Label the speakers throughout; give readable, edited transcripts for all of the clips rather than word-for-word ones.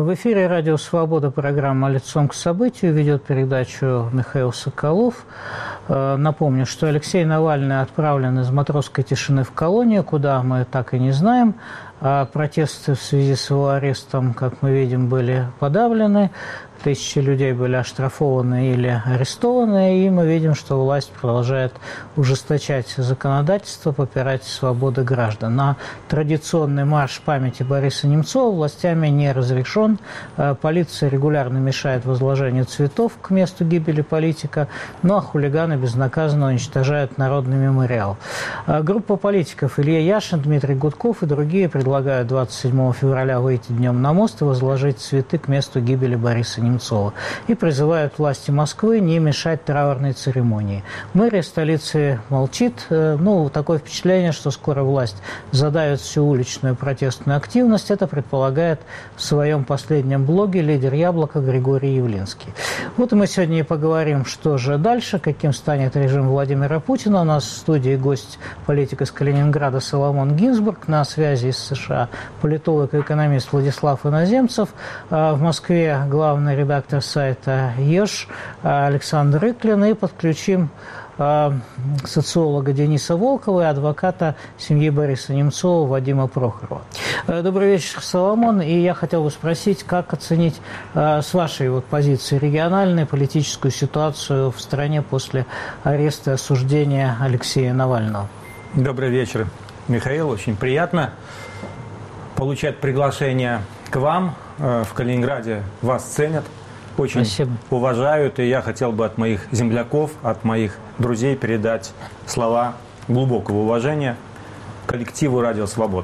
Speaker 1: В эфире «Радио Свобода», программа «Лицом к событию», ведет передачу Михаил Соколов. Напомню, что Алексей Навальный отправлен из матросской тишины в колонию, куда мы так и не знаем. Протесты в связи с его арестом, как мы видим, были подавлены. Тысячи людей были оштрафованы или арестованы, и мы видим, что власть продолжает ужесточать законодательство, попирать свободы граждан. На традиционный марш памяти Бориса Немцова властями не разрешен. Полиция регулярно мешает возложению цветов к месту гибели политика, ну а хулиганы безнаказанно уничтожают народный мемориал. Группа политиков Илья Яшин, Дмитрий Гудков и другие предлагают 27 февраля выйти днем на мост и возложить цветы к месту гибели Бориса Немцова. И призывают власти Москвы не мешать траурной церемонии. Мэрия столицы молчит. Такое впечатление, что скоро власть задавит всю уличную протестную активность. Это предполагает в своем последнем блоге лидер «Яблока» Григорий Явлинский. Вот и мы сегодня и поговорим, что же дальше, каким станет режим Владимира Путина. У нас в студии гость, политик из Калининграда Соломон Гинзбург. На связи из США политолог и экономист Владислав Иноземцев. В Москве главный редактор сайта «Еж» Александр Рыклин. И подключим социолога Дениса Волкова и адвоката семьи Бориса Немцова Вадима Прохорова. Добрый вечер, Соломон. И я хотел бы спросить, как оценить с вашей позиции региональную политическую ситуацию в стране после ареста и осуждения Алексея Навального?
Speaker 2: Добрый вечер, Михаил. Очень приятно получать приглашение к вам. В Калининграде вас ценят, очень Спасибо. Уважают. И я хотел бы от моих земляков, от моих друзей передать слова глубокого уважения коллективу «Радио Свобода».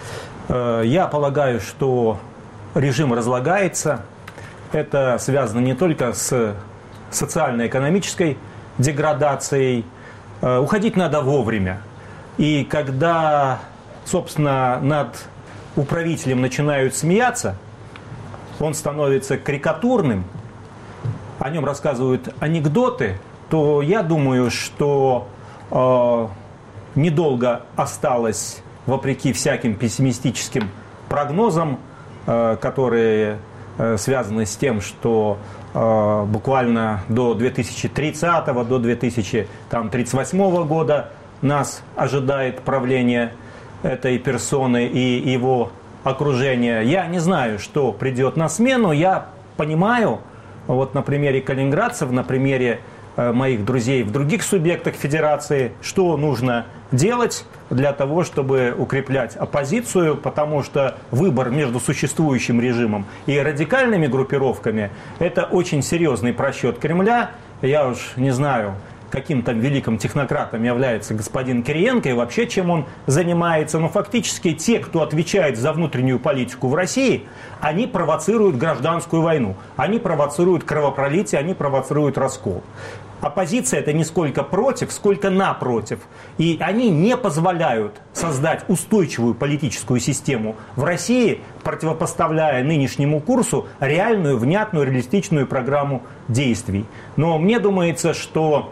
Speaker 2: Я полагаю, что режим разлагается. Это связано не только с социально-экономической деградацией. Уходить надо вовремя. И когда, собственно, над управителем начинают смеяться, он становится карикатурным, о нем рассказывают анекдоты, то я думаю, что недолго осталось, вопреки всяким пессимистическим прогнозам, которые связаны с тем, что буквально до 2030, до 2038 года нас ожидает правление этой персоны и его окружения. Я не знаю, что придет на смену. Я понимаю, на примере калининградцев, на примере моих друзей в других субъектах федерации, что нужно делать для того, чтобы укреплять оппозицию, потому что выбор между существующим режимом и радикальными группировками – это очень серьезный просчет Кремля. Я уж не знаю, каким там великим технократом является господин Кириенко и вообще чем он занимается. Но фактически те, кто отвечает за внутреннюю политику в России, они провоцируют гражданскую войну, они провоцируют кровопролитие, они провоцируют раскол. Оппозиция – это не сколько против, сколько напротив. И они не позволяют создать устойчивую политическую систему в России, противопоставляя нынешнему курсу реальную, внятную, реалистичную программу действий. Но мне думается, что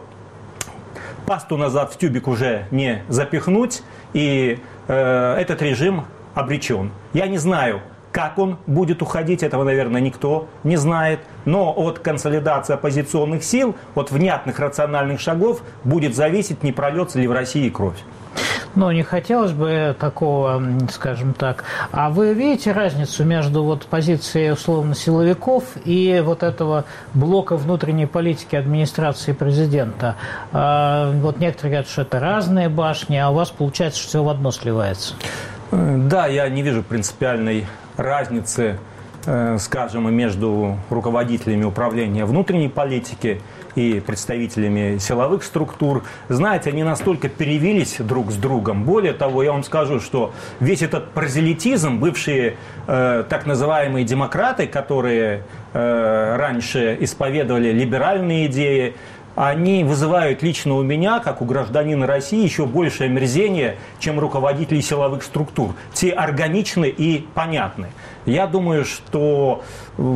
Speaker 2: пасту назад в тюбик уже не запихнуть, и этот режим обречен. Я не знаю, как он будет уходить, этого, наверное, никто не знает. Но от консолидации оппозиционных сил, от внятных рациональных шагов будет зависеть, не прольется ли в России кровь.
Speaker 1: Но не хотелось бы такого, скажем так. А вы видите разницу между позицией условно силовиков и этого блока внутренней политики администрации президента? Некоторые говорят, что это разные башни, а у вас получается, что все в одно сливается.
Speaker 2: Да, я не вижу принципиальной разницы, скажем, между руководителями управления внутренней политики и представителями силовых структур. Знаете, они настолько перевились друг с другом. Более того, я вам скажу, что весь этот прозелитизм, бывшие так называемые демократы, которые раньше исповедовали либеральные идеи, они вызывают лично у меня, как у гражданина России, еще большее омерзение, чем руководители силовых структур. Те органичны и понятны. Я думаю, что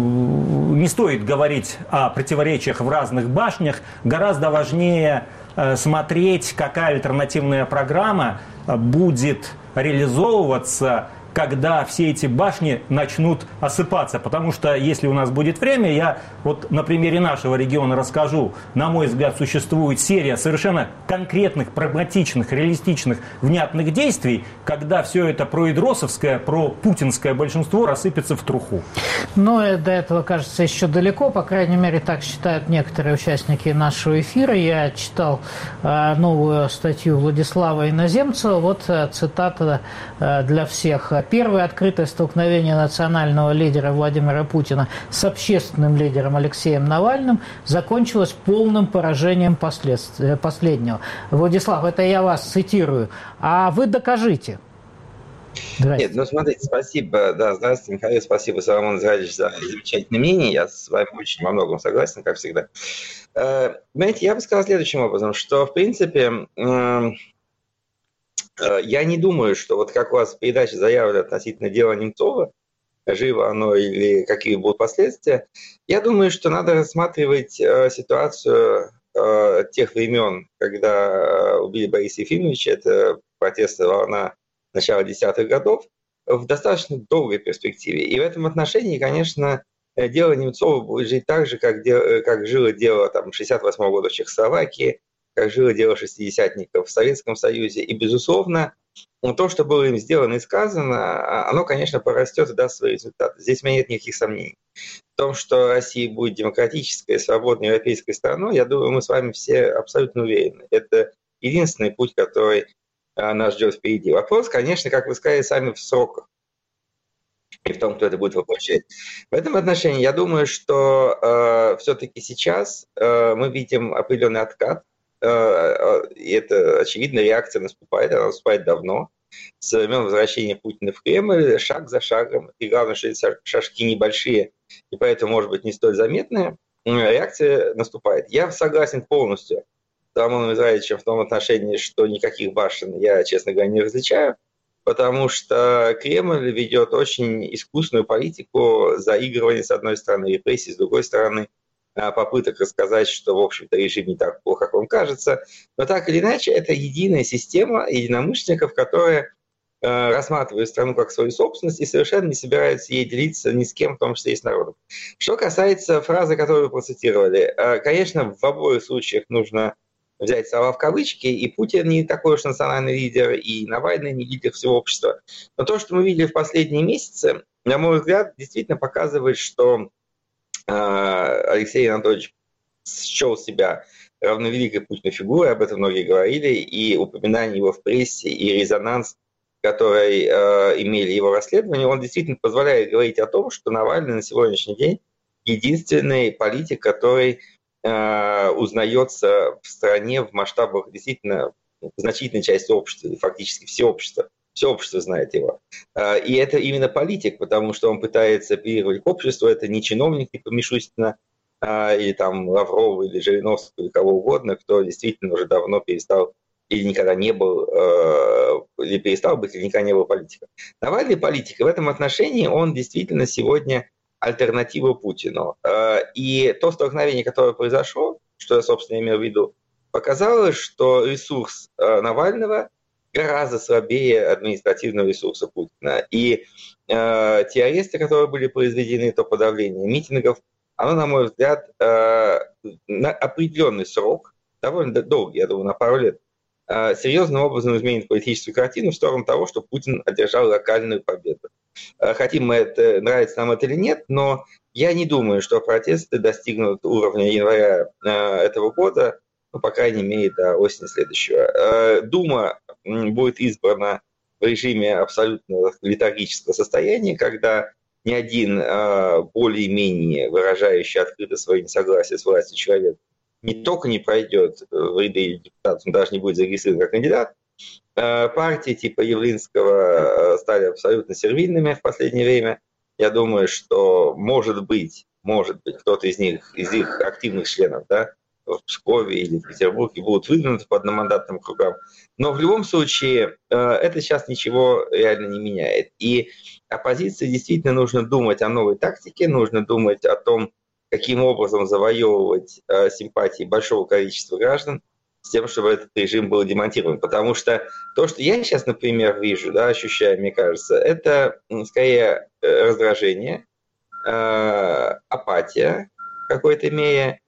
Speaker 2: не стоит говорить о противоречиях в разных башнях. Гораздо важнее смотреть, какая альтернативная программа будет реализовываться, когда все эти башни начнут осыпаться. Потому что, если у нас будет время, я вот на примере нашего региона расскажу. На мой взгляд, существует серия совершенно конкретных, прагматичных, реалистичных, внятных действий, когда все это проидросовское, пропутинское большинство рассыпется в труху.
Speaker 1: Но до этого, кажется, еще далеко. По крайней мере, так считают некоторые участники нашего эфира. Я читал новую статью Владислава Иноземцева. Вот цитата для всех. «Первое открытое столкновение национального лидера Владимира Путина с общественным лидером Алексеем Навальным закончилось полным поражением последнего». Владислав, это я вас цитирую. А вы докажите.
Speaker 3: Нет, ну смотрите, спасибо, да, здравствуйте, Михаил, спасибо, Соломон Израилевич, за замечательное мнение, я с вами очень во многом согласен, как всегда. Знаете, я бы сказал следующим образом, что, в принципе, я не думаю, что вот как у вас в передаче заявлено относительно дела Немцова, живо оно или какие будут последствия, я думаю, что надо рассматривать ситуацию тех времен, когда убили Бориса Ефимовича, это протестная волна начала десятых годов, в достаточно долгой перспективе. И в этом отношении, конечно, дело Немцова будет жить так же, как жило дело 1968 года в Чехословакии, как жило дело шестидесятников в Советском Союзе. И, безусловно, то, что было им сделано и сказано, оно, конечно, порастет и даст свои результаты. Здесь у меня нет никаких сомнений. В том, что Россия будет демократической, свободной европейской страной, я думаю, мы с вами все абсолютно уверены. Это единственный путь, который нас ждет впереди. Вопрос, конечно, как вы сказали сами, в сроках и в том, кто это будет воплощать. В этом отношении я думаю, что все-таки сейчас мы видим определенный откат, и это, очевидно, реакция наступает, она наступает давно, с времен возвращения Путина в Кремль, шаг за шагом, и главное, что эти шажки небольшие, и поэтому, может быть, не столь заметные, реакция наступает. Я согласен полностью с Романом Израилевичем в том отношении, что никаких башен я, честно говоря, не различаю, потому что Кремль ведет очень искусную политику заигрывания с одной стороны, репрессий, с другой стороны, попыток рассказать, что, в общем-то, режим не так плохо, как вам кажется. Но так или иначе, это единая система единомышленников, которые рассматривают страну как свою собственность и совершенно не собираются ей делиться ни с кем, в том числе и с народом. Что касается фразы, которую вы процитировали, конечно, в обоих случаях нужно взять слова в кавычки, и Путин не такой уж национальный лидер, и Навальный не лидер всего общества. Но то, что мы видели в последние месяцы, на мой взгляд, действительно показывает, что Алексей Анатольевич счел себя равновеликой Путину фигурой, об этом многие говорили, и упоминание его в прессе, и резонанс, который имели его расследования, он действительно позволяет говорить о том, что Навальный на сегодняшний день единственный политик, который узнается в стране в масштабах действительно значительной части общества, фактически все общество знает его. И это именно политик, потому что он пытается апеллировать к обществу, это не чиновник типа Мишустина, или там Лаврова, или Жириновского, или кого угодно, кто действительно уже давно перестал или никогда не был, или перестал быть, или никогда не был политиком. Навальный политик, и в этом отношении он действительно сегодня альтернатива Путину. И то столкновение, которое произошло, что я, собственно, имел в виду, показало, что ресурс Навального гораздо слабее административного ресурса Путина. И те аресты, которые были произведены, то подавление митингов, оно, на мой взгляд, на определенный срок, довольно долгий, я думаю, на пару лет, серьезным образом изменит политическую картину в сторону того, что Путин одержал локальную победу. Хотим мы это, нравится нам это или нет, но я не думаю, что протесты достигнут уровня января этого года, ну, по крайней мере, до осени следующего. Дума будет избрана в режиме абсолютно летаргического состояния, когда ни один более-менее выражающий открыто свое несогласие с властью человек не только не пройдет в ряды депутатов, он даже не будет зарегистрирован как кандидат. Партии типа Явлинского стали абсолютно сервильными в последнее время. Я думаю, что может быть, кто-то из их активных членов, да, в Пскове или в Петербурге будут выдвинуты по одномандатным кругам. Но в любом случае это сейчас ничего реально не меняет. И оппозиции действительно нужно думать о новой тактике, нужно думать о том, каким образом завоевывать симпатии большого количества граждан с тем, чтобы этот режим был демонтирован. Потому что то, что я сейчас, например, вижу, да, ощущаю, мне кажется, это скорее раздражение, апатия в какой-то мере,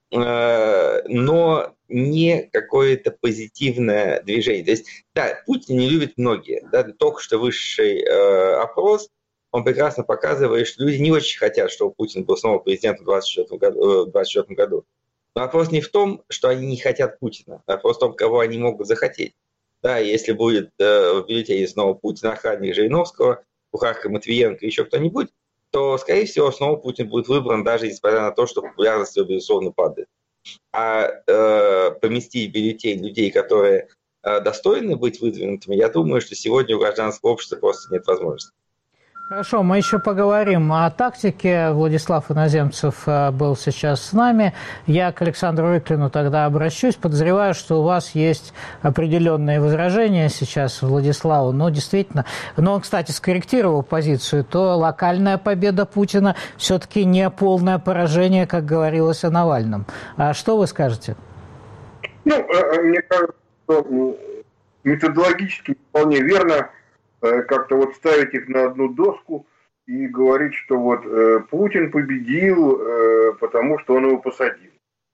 Speaker 3: но не какое-то позитивное движение. То есть, да, Путин не любят многие. Да, только что высший опрос, он прекрасно показывает, что люди не очень хотят, чтобы Путин был снова президентом в 2024 году. Но вопрос не в том, что они не хотят Путина, а вопрос в том, кого они могут захотеть. Да, если будет в бюллетене снова Путин, охранник Жириновского, Кухарка, Матвиенко, еще кто-нибудь, то, скорее всего, снова Путин будет выбран, даже несмотря на то, что популярность его, безусловно, падает. А поместить в бюллетень людей, которые достойны быть выдвинутыми, я думаю, что сегодня у гражданского общества просто нет возможности.
Speaker 1: Хорошо, мы еще поговорим о тактике. Владислав Иноземцев был сейчас с нами. Я к Александру Рыклину тогда обращусь. Подозреваю, что у вас есть определенные возражения сейчас Владиславу. Но действительно, он, кстати, скорректировал позицию. То локальная победа Путина все-таки не полное поражение, как говорилось о Навальном. А что вы скажете?
Speaker 4: Мне кажется, что методологически вполне верно как-то вот ставить их на одну доску и говорить, что вот Путин победил, потому что он его посадил.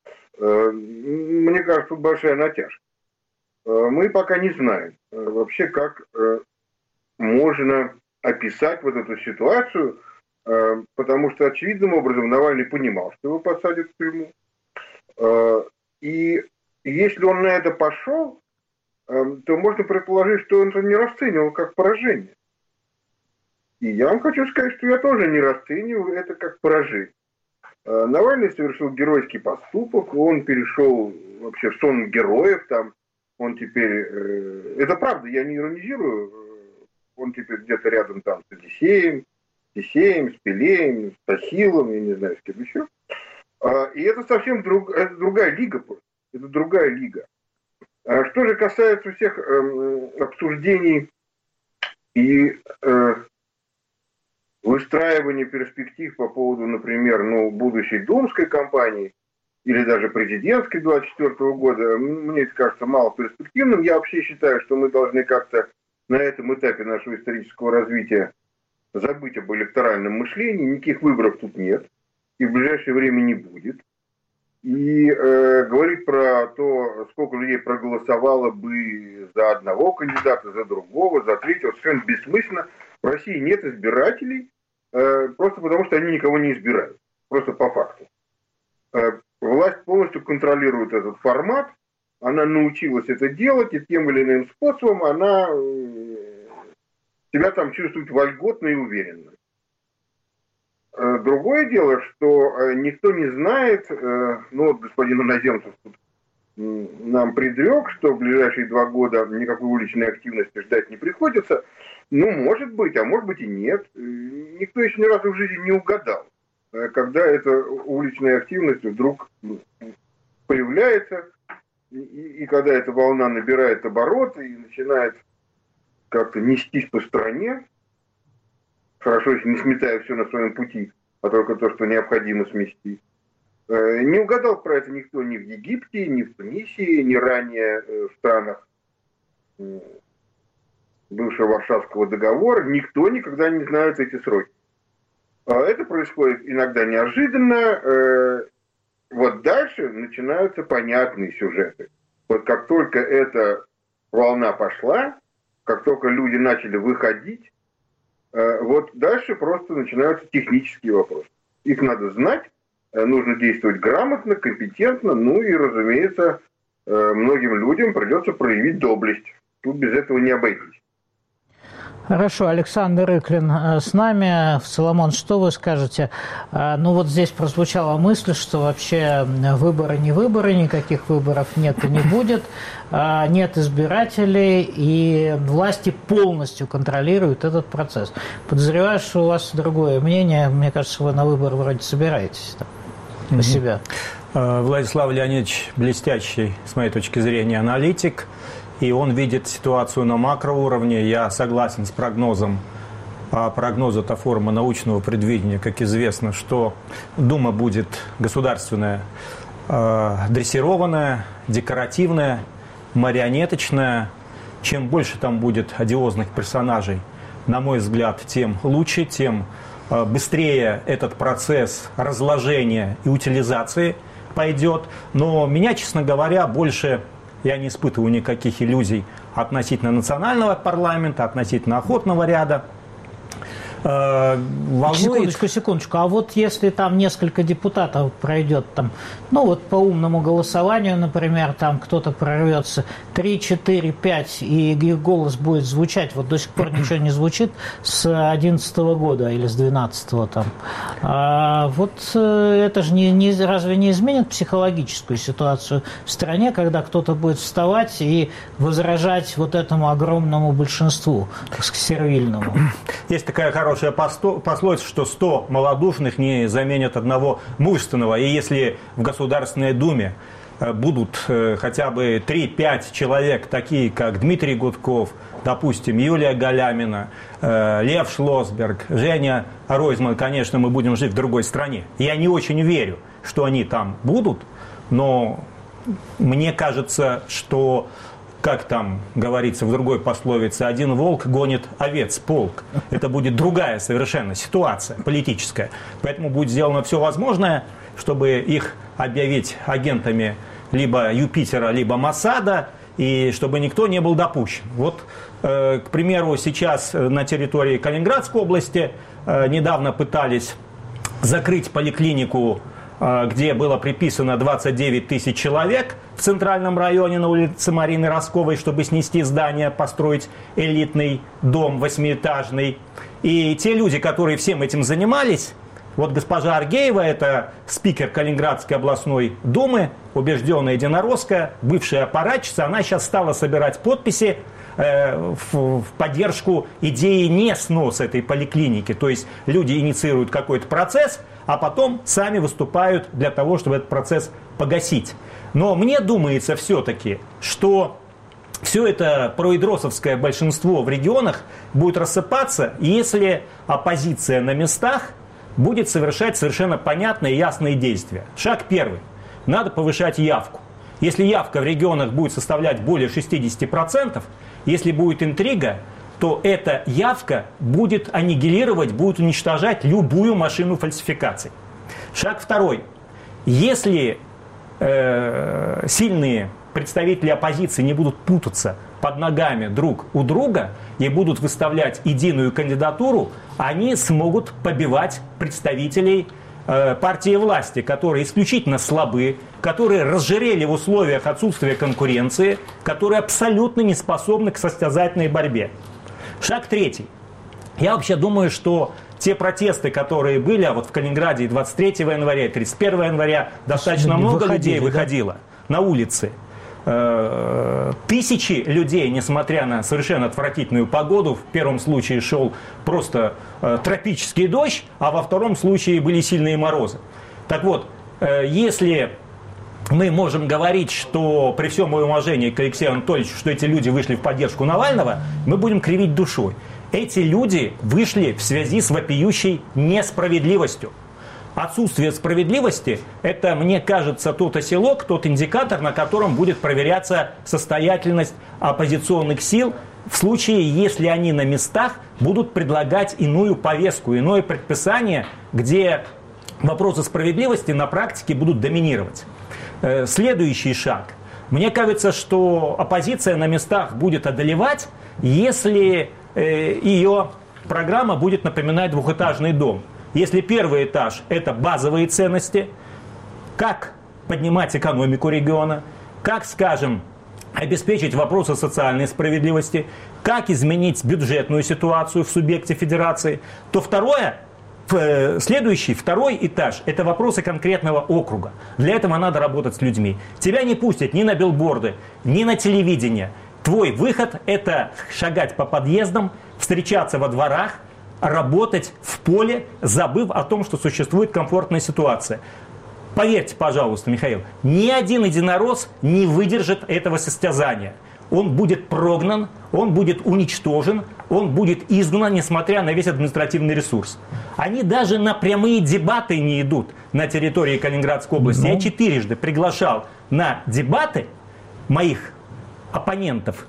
Speaker 4: Мне кажется, тут большая натяжка. Мы пока не знаем вообще, как можно описать вот эту ситуацию, потому что очевидным образом Навальный понимал, что его посадят в тюрьму. И если он на это пошел, то можно предположить, что он это не расценивал как поражение. И я вам хочу сказать, что я тоже не расцениваю это как поражение. Навальный совершил геройский поступок, он перешел вообще в сон героев, там он теперь, это правда, я не иронизирую, он теперь где-то рядом там с Одиссеем, с Пелеем, с Тахилом, я не знаю, с кем еще. И это совсем другая лига просто, это другая лига. Что же касается всех обсуждений и выстраивания перспектив по поводу, например, будущей думской кампании или даже президентской 2024 года, мне это кажется мало перспективным. Я вообще считаю, что мы должны как-то на этом этапе нашего исторического развития забыть об электоральном мышлении. Никаких выборов тут нет и в ближайшее время не будет. И говорить про то, сколько людей проголосовало бы за одного кандидата, за другого, за третьего, совершенно бессмысленно. В России нет избирателей, просто потому что они никого не избирают. Просто по факту. Власть полностью контролирует этот формат, она научилась это делать, и тем или иным способом она себя там чувствует вольготно и уверенно. Другое дело, что никто не знает, господин Иноземцев нам предрек, что в ближайшие 2 года никакой уличной активности ждать не приходится. Может быть, а может быть и нет. Никто еще ни разу в жизни не угадал, когда эта уличная активность вдруг появляется, и когда эта волна набирает обороты и начинает как-то нестись по стране, хорошо, если не сметая все на своем пути, а только то, что необходимо смести. Не угадал про это никто ни в Египте, ни в Тунисе, ни ранее в странах бывшего Варшавского договора. Никто никогда не знает эти сроки. Это происходит иногда неожиданно. Вот дальше начинаются понятные сюжеты. Вот как только эта волна пошла, как только люди начали выходить, вот дальше просто начинаются технические вопросы. Их надо знать, нужно действовать грамотно, компетентно, и, разумеется, многим людям придется проявить доблесть. Тут без этого не обойтись.
Speaker 1: Хорошо, Александр Рыклин с нами. Соломон, что вы скажете? Вот здесь прозвучала мысль, что вообще выборы не выборы, никаких выборов нет и не будет, нет избирателей, и власти полностью контролируют этот процесс. Подозреваю, что у вас другое мнение. Мне кажется, вы на выборы вроде собираетесь у себя.
Speaker 2: Владислав Леонидович блестящий, с моей точки зрения, аналитик. И он видит ситуацию на макроуровне. Я согласен с прогнозом. А прогноз – это форма научного предвидения. Как известно, что Дума будет государственная дрессированная, декоративная, марионеточная. Чем больше там будет одиозных персонажей, на мой взгляд, тем лучше, тем быстрее этот процесс разложения и утилизации пойдет. Но меня, честно говоря, больше я не испытываю никаких иллюзий относительно национального парламента, относительно охотного ряда.
Speaker 1: Волнует... Секундочку. А вот если там несколько депутатов пройдет, там, ну вот по умному голосованию, например, там кто-то прорвется 3, 4, 5, и их голос будет звучать, вот до сих пор ничего не звучит с 2011 года или с 2012 там. Вот это же разве не изменит психологическую ситуацию в стране, когда кто-то будет вставать и возражать вот этому огромному большинству, так сказать, сервильному?
Speaker 2: Есть такая хорошая пословица, что 100 малодушных не заменят одного мужественного. И если в Государственной Думе будут хотя бы 3-5 человек, такие как Дмитрий Гудков, допустим, Юлия Галямина, Лев Шлосберг, Женя Ройзман, конечно, мы будем жить в другой стране. Я не очень верю, что они там будут, но мне кажется, что, как там говорится в другой пословице, один волк гонит овец полк. Это будет другая совершенно ситуация политическая. Поэтому будет сделано все возможное, чтобы их объявить агентами либо Юпитера, либо Моссада, и чтобы никто не был допущен. Вот, к примеру, сейчас на территории Калининградской области недавно пытались закрыть поликлинику, где было приписано 29 тысяч человек в центральном районе на улице Марины Росковой, чтобы снести здание, построить элитный дом 8-этажный. И те люди, которые всем этим занимались, вот госпожа Аргеева, это спикер Калининградской областной думы, убежденная единоросска, бывшая аппаратчица, она сейчас стала собирать подписи в поддержку идеи не сноса этой поликлиники. То есть люди инициируют какой-то процесс, а потом сами выступают для того, чтобы этот процесс погасить. Но мне думается все-таки, что все это проидросовское большинство в регионах будет рассыпаться, если оппозиция на местах будет совершать совершенно понятные и ясные действия. Шаг первый. Надо повышать явку. Если явка в регионах будет составлять более 60%, если будет интрига, то эта явка будет аннигилировать, будет уничтожать любую машину фальсификаций. Шаг второй. Если сильные представители оппозиции не будут путаться под ногами друг у друга и будут выставлять единую кандидатуру, они смогут побивать представителей партии власти, которые исключительно слабы, которые разжирели в условиях отсутствия конкуренции, которые абсолютно не способны к состязательной борьбе. Шаг третий. Я вообще думаю, что те протесты, которые были, а вот в Калининграде и 23 января, и 31 января достаточно много людей выходило на улицы. Тысячи людей, несмотря на совершенно отвратительную погоду, в первом случае шел просто тропический дождь, а во втором случае были сильные морозы. Так вот, если мы можем говорить, что при всем моем уважении к Алексею Анатольевичу, что эти люди вышли в поддержку Навального, мы будем кривить душой. Эти люди вышли в связи с вопиющей несправедливостью. Отсутствие справедливости – это, мне кажется, тот оселок, тот индикатор, на котором будет проверяться состоятельность оппозиционных сил в случае, если они на местах будут предлагать иную повестку, иное предписание, где вопросы справедливости на практике будут доминировать. Следующий шаг. Мне кажется, что оппозиция на местах будет одолевать, если ее программа будет напоминать двухэтажный дом. Если первый этаж – это базовые ценности, как поднимать экономику региона, как, скажем, обеспечить вопросы социальной справедливости, как изменить бюджетную ситуацию в субъекте федерации, то второй этаж – это вопросы конкретного округа. Для этого надо работать с людьми. Тебя не пустят ни на билборды, ни на телевидение. Твой выход – это шагать по подъездам, встречаться во дворах, работать в поле, забыв о том, что существует комфортная ситуация. Поверьте, пожалуйста, Михаил, ни один единорос не выдержит этого состязания. он будет прогнан, он будет уничтожен, он будет изгнан, несмотря на весь административный ресурс. Они даже на прямые дебаты не идут на территории Калининградской области. Я 4 приглашал на дебаты моих оппонентов,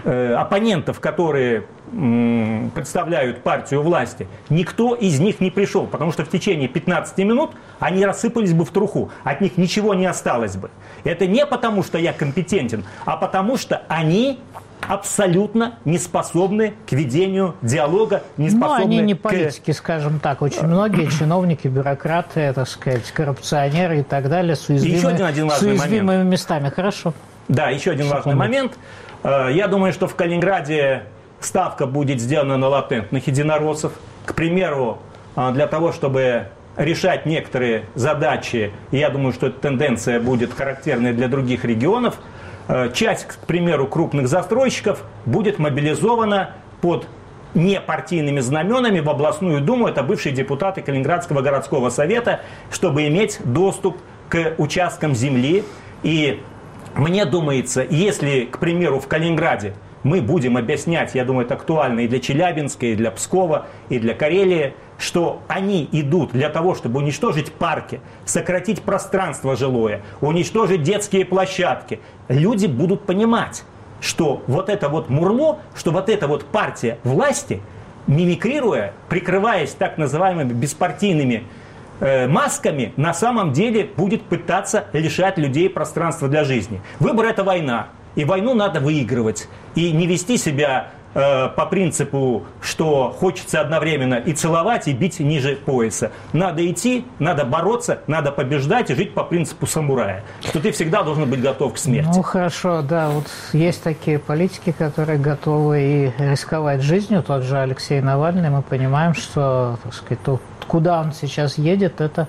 Speaker 2: которые представляют партию власти. Никто из них не пришел, потому что в течение 15 минут они рассыпались бы в труху, от них ничего не осталось бы. Это не потому, что я компетентен, а потому, что они абсолютно не способны к ведению диалога, не способны
Speaker 1: они не политики, скажем так. Очень многие чиновники, бюрократы, так сказать, коррупционеры и так далее, с уязвимыми местами. Хорошо.
Speaker 2: Да, еще один важный момент. Я думаю, что в Калининграде ставка будет сделана на латентных единороссов. К примеру, для того, чтобы решать некоторые задачи, я думаю, что эта тенденция будет характерной для других регионов, часть, к примеру, крупных застройщиков будет мобилизована под непартийными знаменами в областную думу, это бывшие депутаты Калининградского городского совета, чтобы иметь доступ к участкам земли. И мне думается, если, к примеру, в Калининграде мы будем объяснять, я думаю, это актуально и для Челябинска, и для Пскова, и для Карелии, что они идут для того, чтобы уничтожить парки, сократить пространство жилое, уничтожить детские площадки, люди будут понимать, что вот это вот мурло, что вот эта вот партия власти, мимикрируя, прикрываясь так называемыми беспартийными масками, на самом деле будет пытаться лишать людей пространства для жизни. Выбор – это война. И войну надо выигрывать. И не вести себя по принципу, что хочется одновременно и целовать, и бить ниже пояса. Надо идти, надо бороться, надо побеждать и жить по принципу самурая. Что ты всегда должен быть готов к смерти.
Speaker 1: Ну хорошо, да, вот есть такие политики, которые готовы и рисковать жизнью. Тот же Алексей Навальный, мы понимаем, что, так сказать, куда он сейчас едет, это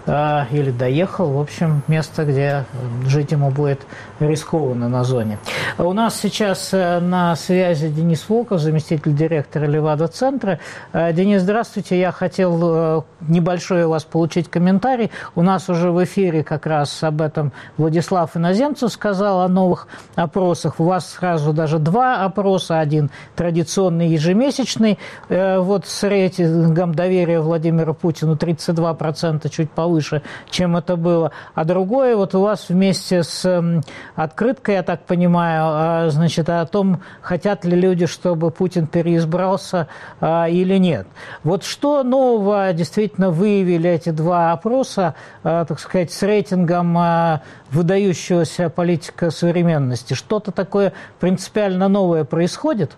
Speaker 1: или доехал, в общем, место, где жить ему будет рискованно на зоне. У нас сейчас на связи Денис Волков, заместитель директора Левада-центра. Денис, здравствуйте. Я хотел небольшой у вас получить комментарий. У нас уже в эфире как раз об этом Владислав Иноземцев сказал, о новых опросах. У вас сразу даже 2 опроса. Один традиционный, ежемесячный. Вот с рейтингом доверия Владимира Путину 32%, чуть повыше, чем это было. А другое, вот у вас вместе с открыткой, я так понимаю, значит, о том, хотят ли люди, чтобы Путин переизбрался или нет. Вот что нового действительно выявили эти 2 опроса, так сказать, с рейтингом выдающегося политика современности? Что-то такое принципиально новое происходит?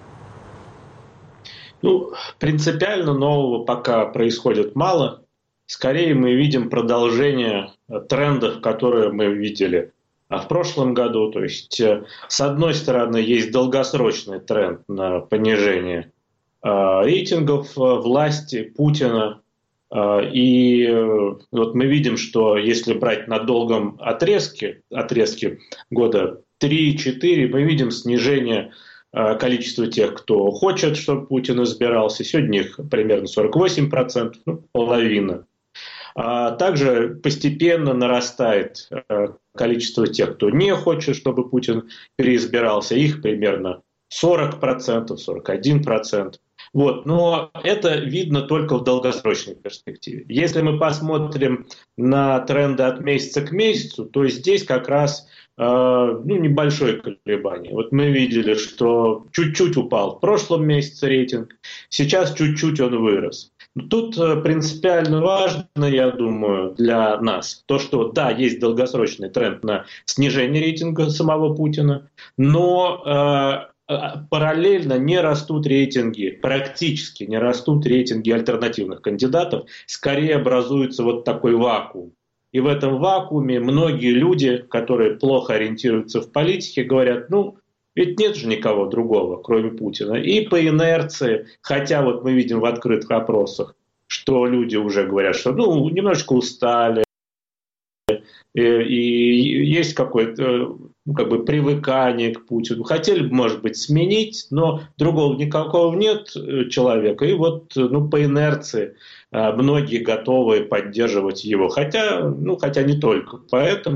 Speaker 5: Ну, принципиально нового пока происходит мало. Скорее мы видим продолжение трендов, которые мы видели в прошлом году. То есть, с одной стороны, есть долгосрочный тренд на понижение рейтингов власти Путина. И вот мы видим, что если брать на долгом отрезке года 3-4, мы видим снижение количество тех, кто хочет, чтобы Путин избирался. Сегодня их примерно 48%, половина. Также постепенно нарастает количество тех, кто не хочет, чтобы Путин переизбирался. Их примерно 40%, 41%. Вот. Но это видно только в долгосрочной перспективе. Если мы посмотрим на тренды от месяца к месяцу, то здесь как раз небольшое колебание. Вот мы видели, что чуть-чуть упал в прошлом месяце рейтинг, сейчас чуть-чуть он вырос. Тут принципиально важно, я думаю, для нас то, что да, есть долгосрочный тренд на снижение рейтинга самого Путина, но параллельно не растут рейтинги, практически не растут рейтинги альтернативных кандидатов, скорее образуется вот такой вакуум. И в этом вакууме многие люди, которые плохо ориентируются в политике, говорят, ведь нет же никого другого, кроме Путина. И по инерции, хотя вот мы видим в открытых опросах, что люди уже говорят, что немножечко устали, и есть какое-то привыкание к Путину. Хотели бы, может быть, сменить, но другого никакого нет человека. И вот по инерции многие готовы поддерживать его. Хотя не только. Поэтому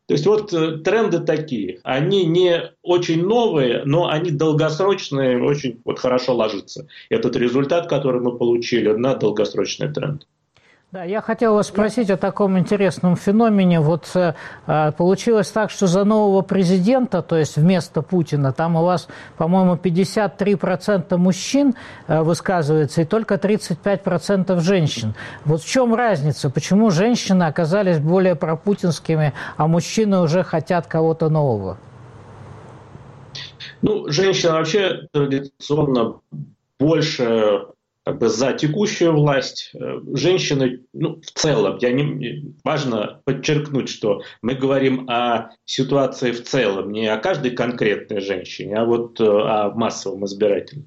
Speaker 5: То есть вот тренды такие. Они не очень новые, но они долгосрочные, очень вот хорошо ложатся. Этот результат, который мы получили, на долгосрочный тренд.
Speaker 1: Да, я хотел вас спросить о таком интересном феномене. Вот получилось так, что за нового президента, то есть вместо Путина, там у вас, по-моему, 53% мужчин высказывается и только 35% женщин. Вот в чем разница? Почему женщины оказались более пропутинскими, а мужчины уже хотят кого-то нового?
Speaker 5: Ну, женщины вообще традиционно больше за текущую власть. Женщины, в целом, важно подчеркнуть, что мы говорим о ситуации в целом, не о каждой конкретной женщине, а вот о массовом избирателе.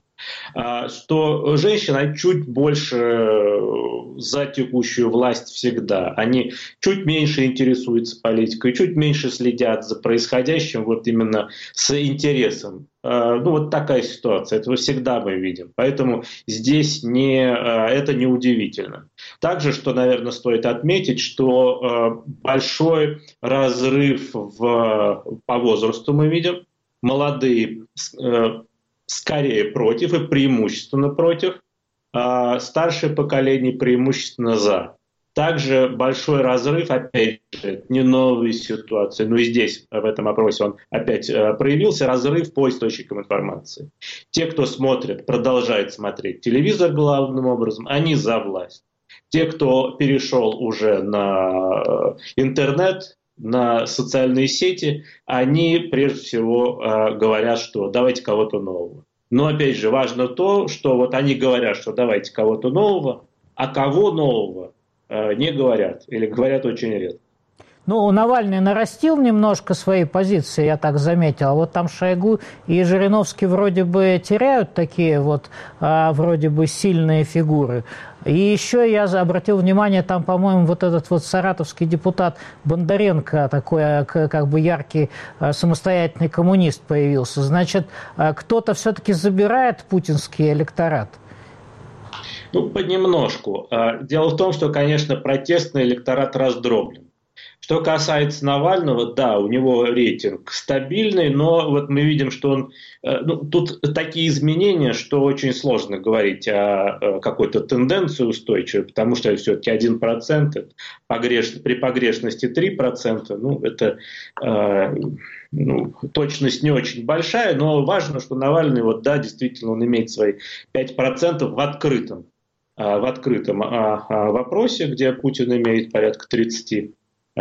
Speaker 5: Что женщины чуть больше за текущую власть всегда. Они чуть меньше интересуются политикой, чуть меньше следят за происходящим вот именно с интересом. Вот такая ситуация. Это всегда мы видим. Поэтому здесь это не удивительно. Также, что, наверное, стоит отметить, что большой разрыв по возрасту мы видим. Молодые скорее против и преимущественно против, старшее поколение преимущественно за. Также большой разрыв, опять же, не новая ситуация, но и здесь, в этом опросе он опять проявился, разрыв по источникам информации. Те, кто продолжает смотреть телевизор главным образом, они за власть. Те, кто перешел уже на интернет, на социальные сети, они прежде всего говорят, что давайте кого-то нового. Но опять же важно то, что вот они говорят, что давайте кого-то нового, а кого нового не говорят или говорят очень редко.
Speaker 1: Навальный нарастил немножко свои позиции, я так заметил. А вот там Шойгу и Жириновский вроде бы теряют такие вот вроде бы сильные фигуры. И еще я обратил внимание, там, по-моему, вот этот вот саратовский депутат Бондаренко, такой как бы яркий самостоятельный коммунист появился. Значит, кто-то все-таки забирает путинский электорат?
Speaker 5: Понемножку. Дело в том, что, конечно, протестный электорат раздроблен. Что касается Навального, да, у него рейтинг стабильный, но вот мы видим, что он... тут такие изменения, что очень сложно говорить о какой-то тенденции устойчивой, потому что все-таки 1%, при погрешности 3%, это точность не очень большая, но важно, что Навальный, действительно, он имеет свои 5% в открытом вопросе, где Путин имеет порядка 30%.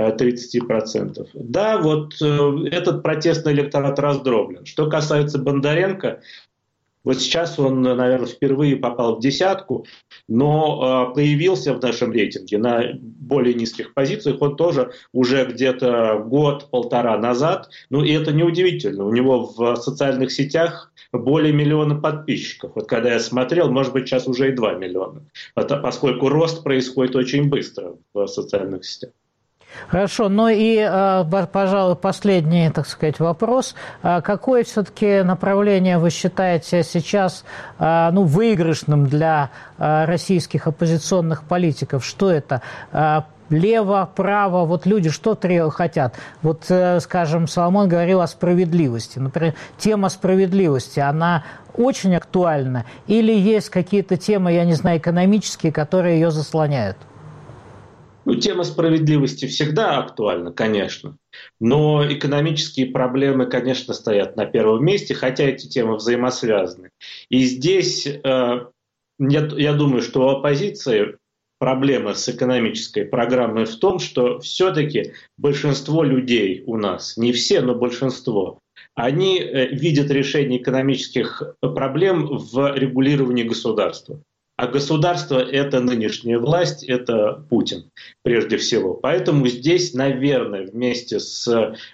Speaker 5: Да, этот протестный электорат раздроблен. Что касается Бондаренко, вот сейчас он, наверное, впервые попал в десятку, но появился в нашем рейтинге на более низких позициях. Он тоже уже где-то год-полтора назад. И это неудивительно. У него в социальных сетях более 1 миллиона подписчиков. Вот когда я смотрел, может быть, сейчас уже и 2 миллиона. Поскольку рост происходит очень быстро в социальных сетях.
Speaker 1: Хорошо, пожалуй, последний, так сказать, вопрос. Какое все-таки направление вы считаете сейчас выигрышным для российских оппозиционных политиков? Что это? Лево, право, люди что хотят? Скажем, Соломон говорил о справедливости. Например, тема справедливости, она очень актуальна? Или есть какие-то темы, я не знаю, экономические, которые ее заслоняют?
Speaker 5: Тема справедливости всегда актуальна, конечно, но экономические проблемы, конечно, стоят на первом месте, хотя эти темы взаимосвязаны. И здесь, я думаю, что у оппозиции проблема с экономической программой в том, что все-таки большинство людей у нас, не все, но большинство, они видят решение экономических проблем в регулировании государства. А государство – это нынешняя власть, это Путин прежде всего. Поэтому здесь, наверное, вместе с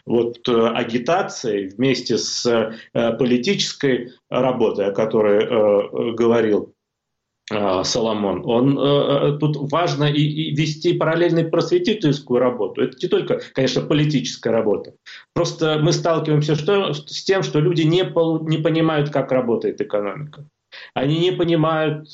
Speaker 5: агитацией, вместе с политической работой, о которой говорил Соломон, тут важно и вести параллельно просветительскую работу. Это не только, конечно, политическая работа. Просто мы сталкиваемся с тем, что люди не понимают, как работает экономика. Они не понимают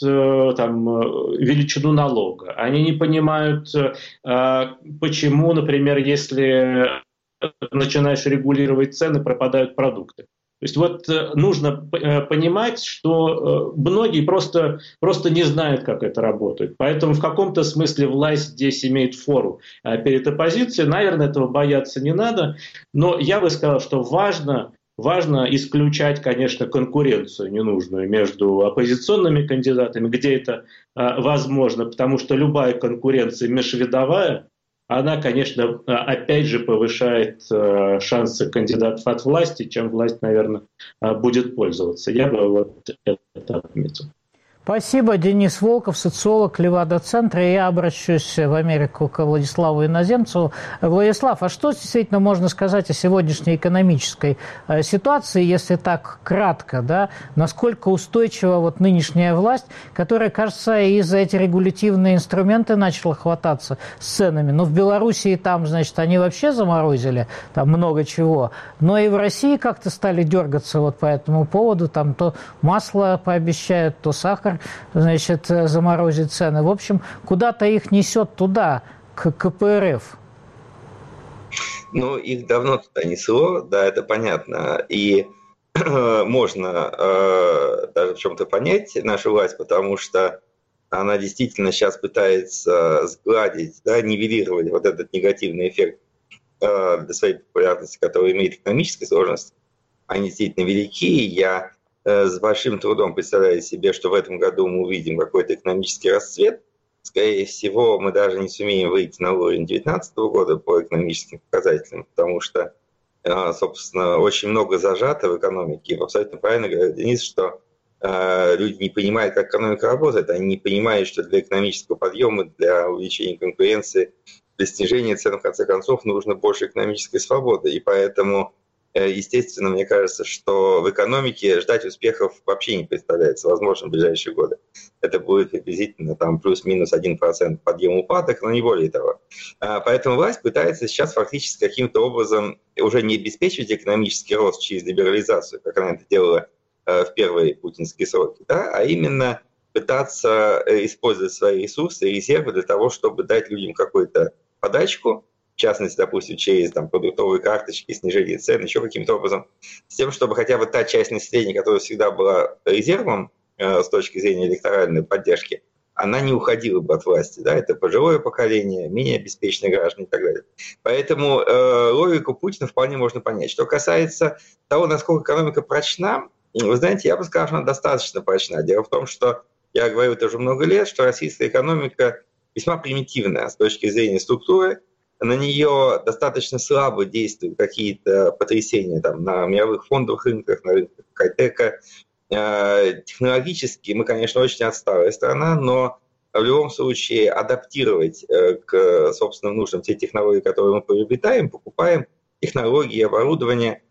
Speaker 5: величину налога. Они не понимают, почему, например, если начинаешь регулировать цены, пропадают продукты. То есть вот нужно понимать, что многие просто не знают, как это работает. Поэтому в каком-то смысле власть здесь имеет фору перед оппозицией. Наверное, этого бояться не надо. Но я бы сказал, что важно исключать, конечно, конкуренцию ненужную между оппозиционными кандидатами, где это возможно, потому что любая конкуренция межвидовая, она, конечно, опять же повышает шансы кандидатов от власти, чем власть, наверное, будет пользоваться. Я бы вот это отметил.
Speaker 1: Спасибо. Денис Волков, социолог Левада-центра. Я обращусь в Америку к Владиславу Иноземцеву. Владислав, а что действительно можно сказать о сегодняшней экономической ситуации, если так кратко, да? Насколько устойчива вот нынешняя власть, которая, кажется, и за эти регулятивные инструменты начала хвататься с ценами. Но в Белоруссии там, значит, они вообще заморозили там много чего. Но и в России как-то стали дергаться вот по этому поводу. Там то масло пообещают, то сахар, значит, заморозить цены. В общем, куда-то их несет туда, к КПРФ.
Speaker 3: Ну, их давно туда несло, да, это понятно. И можно даже в чем-то понять нашу власть, потому что она действительно сейчас пытается сгладить, да, нивелировать вот этот негативный эффект для своей популярности, который имеет экономические сложности. Они действительно велики. Я с большим трудом представляю себе, что в этом году мы увидим какой-то экономический расцвет. Скорее всего, мы даже не сумеем выйти на уровень 2019 года по экономическим показателям, потому что, собственно, очень много зажато в экономике. И абсолютно правильно говорит Денис, что люди не понимают, как экономика работает. Они не понимают, что для экономического подъема, для увеличения конкуренции, для снижения цен, в конце концов, нужно больше экономической свободы. И поэтому, естественно, мне кажется, что в экономике ждать успехов вообще не представляется возможным в ближайшие годы. Это будет приблизительно там плюс-минус 1% подъем-упадок, но не более того. Поэтому власть пытается сейчас фактически каким-то образом уже не обеспечивать экономический рост через либерализацию, как она это делала в первые путинские сроки, да, а именно пытаться использовать свои ресурсы и резервы для того, чтобы дать людям какую-то подачку, в частности, допустим, через там, продуктовые карточки, снижение цен, еще каким-то образом, с тем, чтобы хотя бы та часть населения, которая всегда была резервом с точки зрения электоральной поддержки, она не уходила бы от власти. Да? Это пожилое поколение, менее обеспеченные граждане и так далее. Поэтому логику Путина вполне можно понять. Что касается того, насколько экономика прочна, вы знаете, я бы сказал, что она достаточно прочна. Дело в том, что я говорю это уже много лет, что российская экономика весьма примитивная с точки зрения структуры. На нее достаточно слабо действуют какие-то потрясения там, на мировых фондовых рынках, на рынках хай-тека. Технологически мы, конечно, очень отсталая страна, но в любом случае адаптировать к собственным нуждам те технологии, которые мы приобретаем, покупаем, технологии, оборудование,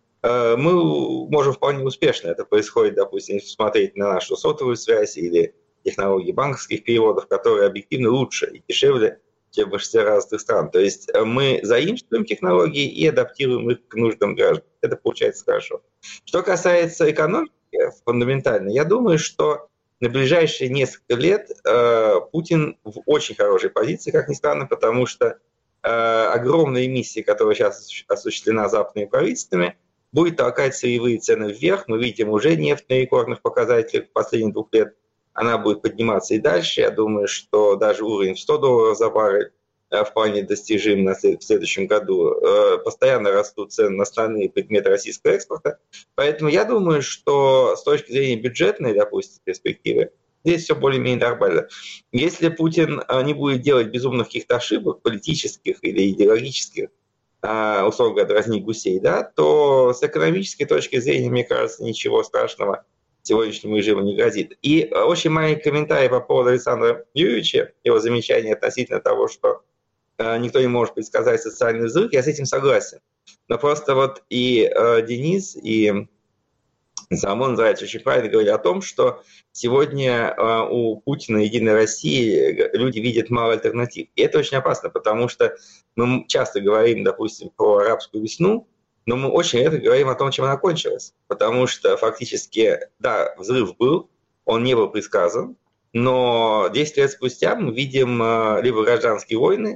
Speaker 3: мы можем вполне успешно. Это происходит, допустим, если смотреть на нашу сотовую связь или технологии банковских переводов, которые объективно лучше и дешевле, чем в большинстве развитых стран. То есть мы заимствуем технологии и адаптируем их к нуждам граждан. Это получается хорошо. Что касается экономики, фундаментально, я думаю, что на ближайшие несколько лет Путин в очень хорошей позиции, как ни странно, потому что огромная эмиссия, которая сейчас осуществлена западными правительствами, будет толкать сырьевые цены вверх. Мы видим уже нефть на рекордных показателях последних 2 лет. Она будет подниматься и дальше. Я думаю, что даже уровень в $100 за баррель вполне достижим в следующем году. Постоянно растут цены на основные предметы российского экспорта. Поэтому я думаю, что с точки зрения бюджетной, допустим, перспективы, здесь все более-менее нормально. Если Путин не будет делать безумных каких-то ошибок, политических или идеологических, условно говоря, дразнить гусей, да, то с экономической точки зрения, мне кажется, ничего страшного сегодняшнему режиму не грозит. И очень маленький комментарий по поводу Александра Юрьевича, его замечания относительно того, что никто не может предсказать социальный взрыв, я с этим согласен. Но просто вот и Денис, и Соломон Зайцев очень правильно говорили о том, что сегодня у Путина и Единой России люди видят мало альтернатив. И это очень опасно, потому что мы часто говорим, допустим, про арабскую весну, но мы очень редко говорим о том, чем она кончилась. Потому что фактически, да, взрыв был, он не был предсказан, но 10 лет спустя мы видим либо гражданские войны,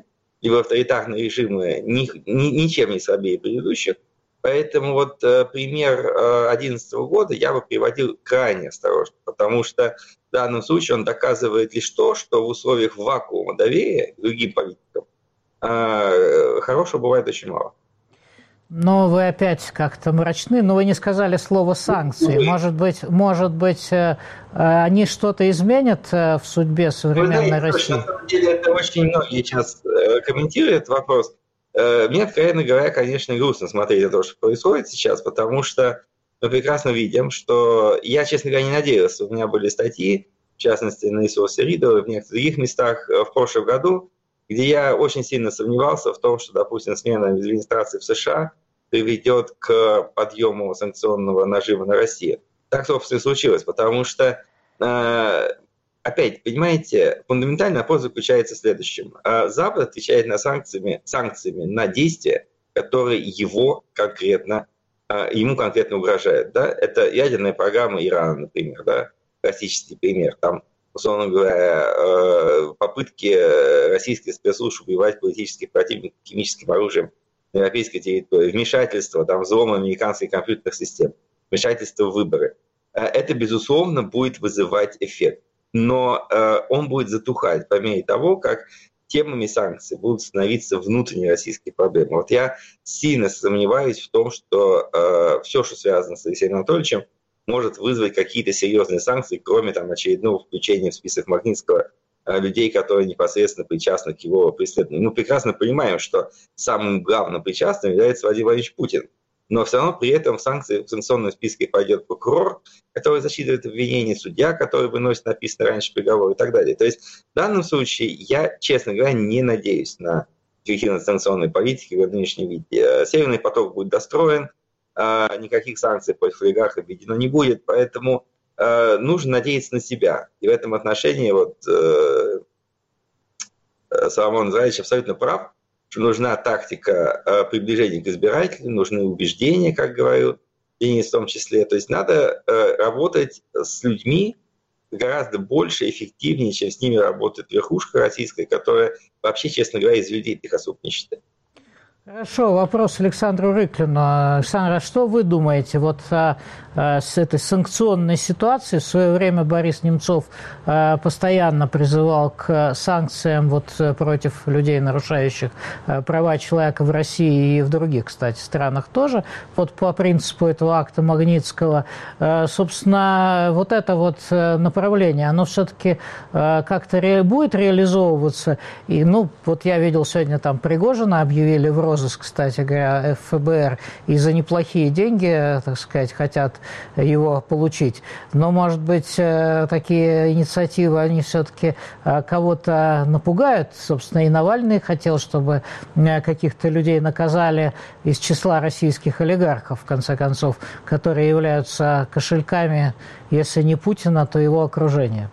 Speaker 3: либо авторитарные режимы ничем не слабее предыдущих. Поэтому вот пример 2011 года я бы приводил крайне осторожно, потому что в данном случае он доказывает лишь то, что в условиях вакуума доверия к другим политикам хорошего бывает очень мало.
Speaker 1: Но вы опять как-то мрачны, но вы не сказали слово «санкции». Может быть, они что-то изменят в судьбе современной России?
Speaker 3: На самом деле, это очень многие сейчас комментируют вопрос. Мне, откровенно говоря, конечно, грустно смотреть на то, что происходит сейчас, потому что мы прекрасно видим, что я, честно говоря, не надеялся. У меня были статьи, в частности, на Исосе Ридова и в некоторых других местах в прошлом году, где я очень сильно сомневался в том, что, допустим, смена администрации в США приведет к подъему санкционного нажима на Россию. Так, собственно, и случилось, потому что, опять, понимаете, фундаментальный вопрос заключается в следующем. Запад отвечает санкциями на действия, которые ему конкретно угрожают. Да? Это ядерная программа Ирана, например, да? Классический пример. Там, условно говоря, попытки российских спецслужб убивать политических противников химическим оружием на европейской территории, вмешательство, взлом американских компьютерных систем, вмешательство в выборы. Это, безусловно, будет вызывать эффект. Но он будет затухать по мере того, как темами санкций будут становиться внутренние российские проблемы. Вот я сильно сомневаюсь в том, что все, что связано с Алексеем Анатольевичем, может вызвать какие-то серьезные санкции, кроме очередного включения в список Магнитского людей, которые непосредственно причастны к его преследованию. Мы прекрасно понимаем, что самым главным причастным является Владимир Владимирович Путин. Но все равно при этом в санкционном списке пойдет прокурор, который засчитывает обвинение, судья, который выносит написанный раньше приговор и так далее. То есть в данном случае я, честно говоря, не надеюсь на эффективность санкционной политики в нынешнем виде. Северный поток будет достроен, никаких санкций против олигархов введено не будет, поэтому нужно надеяться на себя. И в этом отношении Соломон Израилевич абсолютно прав, что нужна тактика приближения к избирателям, нужны убеждения, как говорил Денис в том числе. То есть надо работать с людьми гораздо больше, эффективнее, чем с ними работает верхушка российская, которая вообще, честно говоря, из людей их особо не считает.
Speaker 1: Хорошо, вопрос Александру Рыклину. Александр, а что вы думаете с этой санкционной ситуацией? В свое время Борис Немцов постоянно призывал к санкциям против людей, нарушающих права человека в России и в других, кстати, странах тоже, по принципу этого акта Магнитского. Собственно, это направление, оно все-таки как-то будет реализовываться? И, я видел сегодня Пригожина объявили в розыск, кстати говоря, ФБР, и за неплохие деньги, так сказать, хотят его получить. Но, может быть, такие инициативы, они все-таки кого-то напугают. Собственно, и Навальный хотел, чтобы каких-то людей наказали из числа российских олигархов, в конце концов, которые являются кошельками, если не Путина, то его окружения.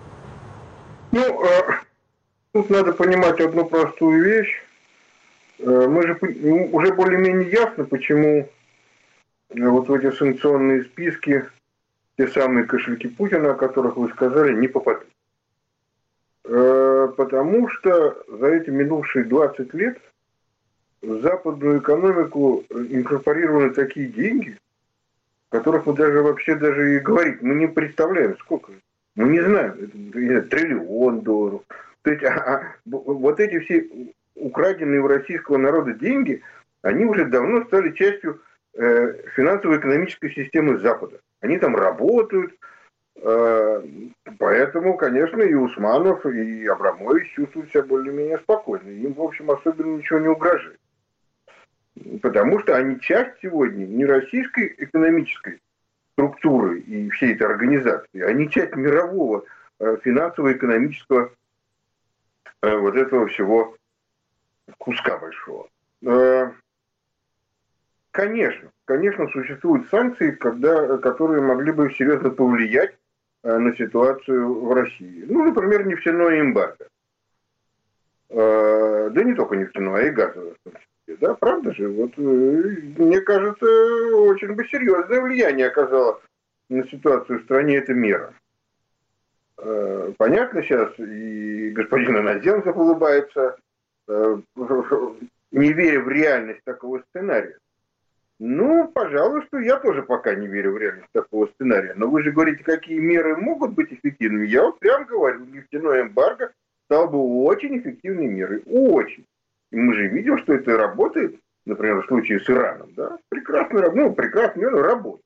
Speaker 4: Тут надо понимать одну простую вещь. Мы же уже более-менее ясно, почему в эти санкционные списки те самые кошельки Путина, о которых вы сказали, не попадут. Потому что за эти минувшие 20 лет в западную экономику инкорпорированы такие деньги, которых мы даже и говорить, мы не представляем, сколько. Мы не знаем, это триллион долларов. То есть вот эти все украденные у российского народа деньги, они уже давно стали частью финансово-экономической системы Запада. Они там работают, поэтому, конечно, и Усманов, и Абрамович чувствуют себя более-менее спокойно. Им, в общем, особенно ничего не угрожает. Потому что они часть сегодня не российской экономической структуры и всей этой организации, они часть мирового финансово-экономического этого всего куска большого. Конечно, существуют санкции, которые могли бы серьезно повлиять на ситуацию в России. Например, нефтяное эмбарго. Да не только нефтяное, а и газовое. Да, правда же? Мне кажется, очень бы серьезное влияние оказало на ситуацию в стране эта мера. Понятно, сейчас и господин Иноземцев улыбается, не веря в реальность такого сценария. Ну, пожалуй, что я тоже пока не верю в реальность такого сценария. Но вы же говорите, какие меры могут быть эффективными. Я вот прям говорю, нефтяное эмбарго стало бы очень эффективной мерой. Очень. И мы же видим, что это работает, например, в случае с Ираном. Да? Прекрасно работает.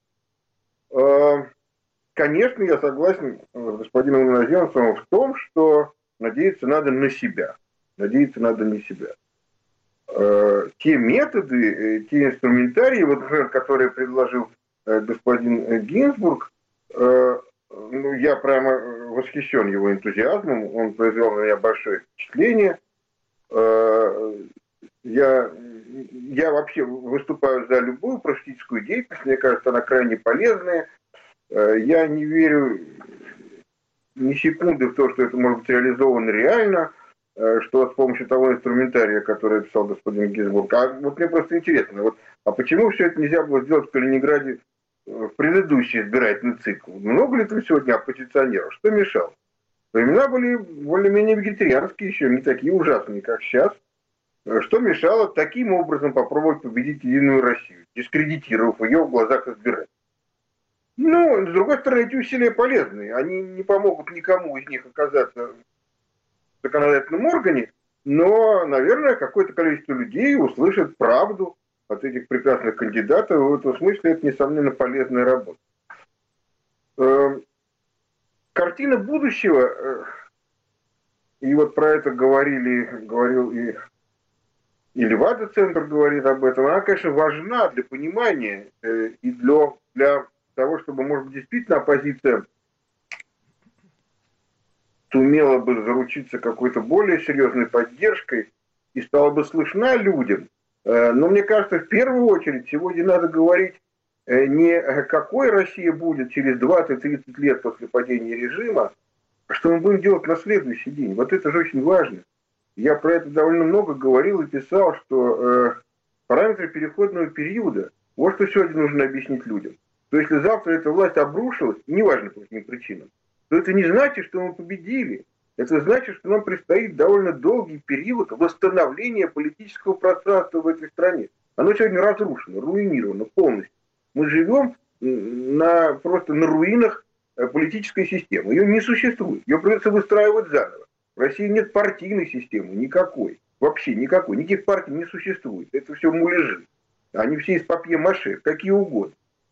Speaker 4: Конечно, я согласен с господином иноземцем в том, что надеяться надо на себя. Надеяться надо на себя. Те методы, те инструментарии, вот, например, которые предложил господин Гинзбург, ну, я прямо восхищен его энтузиазмом, он произвел на меня большое впечатление. Я вообще выступаю за любую просветительскую деятельность, мне кажется, она крайне полезная. Я не верю ни секунды в то, что это может быть реализовано реально, что с помощью того инструментария, который описал господин Гинзбург. А вот мне просто интересно, а почему все это нельзя было сделать в Калининграде в предыдущий избирательный цикл? Много ли там сегодня оппозиционеров? Что мешало? Времена были более-менее вегетарианские еще, не такие ужасные, как сейчас. Что мешало таким образом попробовать победить Единую Россию, дискредитировав ее в глазах избирателей? Ну, с другой стороны, эти усилия полезны. Они не помогут никому из них оказаться в законодательном органе, но, наверное, какое-то количество людей услышит правду от этих прекрасных кандидатов. В этом смысле это, несомненно, полезная работа. Картина будущего, и вот про это говорил и Левада-центр говорит об этом, она, конечно, важна для понимания и для того, чтобы, может быть, действительно оппозиция сумела бы заручиться какой-то более серьезной поддержкой и стала бы слышна людям. Но мне кажется, в первую очередь сегодня надо говорить не какой Россия будет через 20-30 лет после падения режима, а что мы будем делать на следующий день. Вот это же очень важно. Я про это довольно много говорил и писал, что параметры переходного периода, вот что сегодня нужно объяснить людям. То если завтра эта власть обрушилась, неважно по каким причинам, то это не значит, что мы победили. Это значит, что нам предстоит довольно долгий период восстановления политического пространства в этой стране. Оно сегодня разрушено, руинировано полностью. Мы живем просто на руинах политической системы. Ее не существует. Ее придется выстраивать заново. В России нет партийной системы никакой. Вообще никакой. Никаких партий не существует. Это все муляжи. Они все из папье-маше, какие угодно.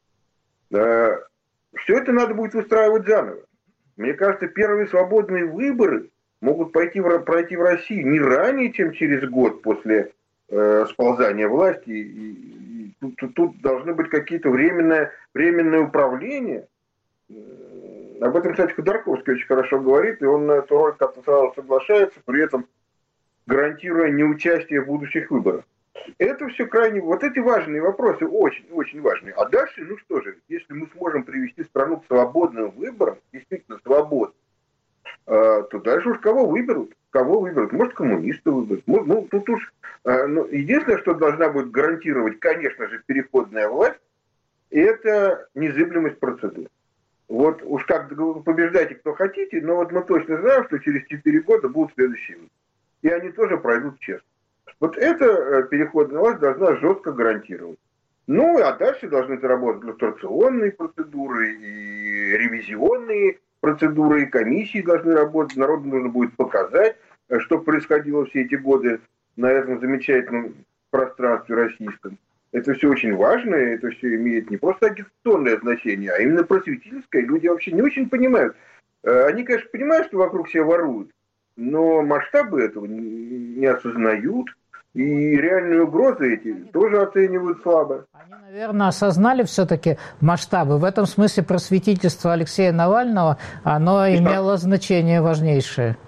Speaker 4: Все это надо будет выстраивать заново. Мне кажется, первые свободные выборы могут пройти в России не ранее, чем через год после сползания власти. И тут должны быть какие-то временное управление. Об этом, кстати, Ходорковский очень хорошо говорит, и он на эту роль как-то сразу соглашается, при этом гарантируя неучастие в будущих выборах. Это все крайне... Вот эти важные вопросы, очень-очень важные. А дальше, ну что же, если мы сможем привести страну к свободным выборам, действительно свободным, то дальше уж кого выберут? Может, коммунисты выберут. Единственное, что должна будет гарантировать, конечно же, переходная власть, это незыблемость процедур. Вот уж как побеждайте, кто хотите, но вот мы точно знаем, что через 4 года будут следующие выборы. И они тоже пройдут честно. Вот эта переходная власть должна жестко гарантировать. Ну, а дальше должны заработать иллюстрационные процедуры, и ревизионные процедуры, и комиссии должны работать. Народу нужно будет показать, что происходило все эти годы на этом замечательном пространстве российском. Это все очень важно, это все имеет не просто агитационное значение, а именно просветительское. Люди вообще не очень понимают. Они, конечно, понимают, что вокруг себя воруют, но масштабы этого не осознают. И реальные угрозы эти тоже оценивают слабо.
Speaker 1: Они, наверное, осознали все-таки масштабы. В этом смысле просветительство Алексея Навального, оно имело значение важнейшее.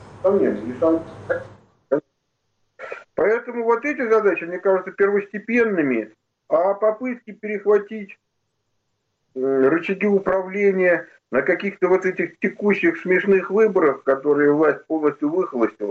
Speaker 4: Поэтому вот эти задачи, мне кажутся, первостепенными, а попытки перехватить рычаги управления на каких-то вот этих текущих смешных выборах, которые власть полностью выхолостила,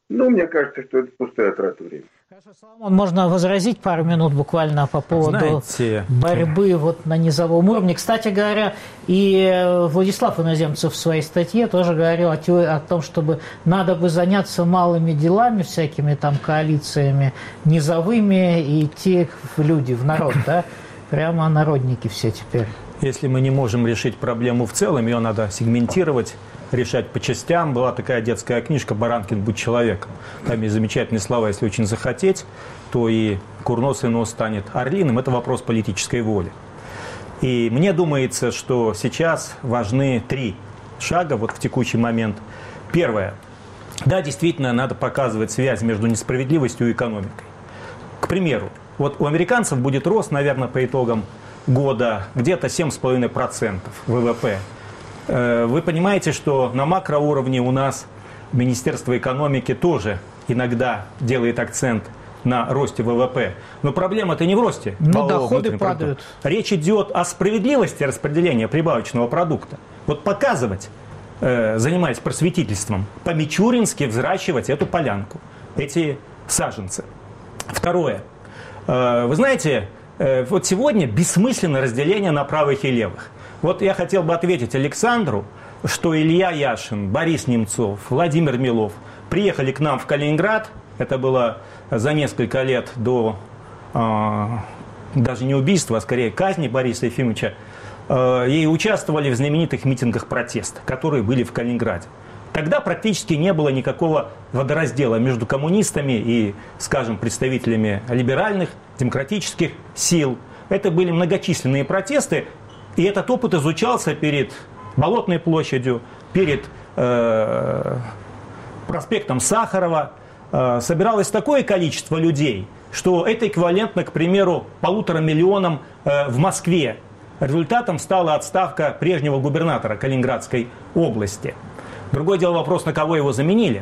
Speaker 4: Ну, мне кажется, что это пустая трата времени.
Speaker 1: Хорошо, Соломон, можно возразить пару минут буквально по поводу борьбы вот на низовом уровне. Кстати говоря, и Владислав Иноземцев в своей статье тоже говорил о том, чтобы надо бы заняться малыми делами, всякими там коалициями низовыми и идти в люди, в народ, да? Прямо народники все теперь.
Speaker 2: Если мы не можем решить проблему в целом, ее надо сегментировать, решать по частям. Была такая детская книжка «Баранкин, будь человеком». Там есть замечательные слова: если очень захотеть, то и курносый нос станет орлиным. Это вопрос политической воли. И мне думается, что сейчас важны 3 шага вот в текущий момент. Первое. Да, действительно, надо показывать связь между несправедливостью и экономикой. К примеру, вот у американцев будет рост, наверное, по итогам года где-то 7,5% ВВП. Вы понимаете, что на макроуровне у нас Министерство экономики тоже иногда делает акцент на росте ВВП. Но проблема-то не в росте.
Speaker 1: Ну, доходы падают.
Speaker 2: Речь идет о справедливости распределения прибавочного продукта. Вот показывать, занимаясь просветительством, по-мичурински взращивать эту полянку, эти саженцы. Второе. Вы знаете, вот сегодня бессмысленно разделение на правых и левых. Вот я хотел бы ответить Александру, что Илья Яшин, Борис Немцов, Владимир Милов приехали к нам в Калининград. Это было за несколько лет до даже не убийства, а скорее казни Бориса Ефимовича. И участвовали в знаменитых митингах протеста, которые были в Калининграде. Тогда практически не было никакого водораздела между коммунистами и, скажем, представителями либеральных, демократических сил. Это были многочисленные протесты, и этот опыт изучался перед Болотной площадью, перед проспектом Сахарова. Собиралось такое количество людей, что это эквивалентно, к примеру, 1,5 миллионам в Москве. Результатом стала отставка прежнего губернатора Калининградской области. Другое дело вопрос, на кого его заменили.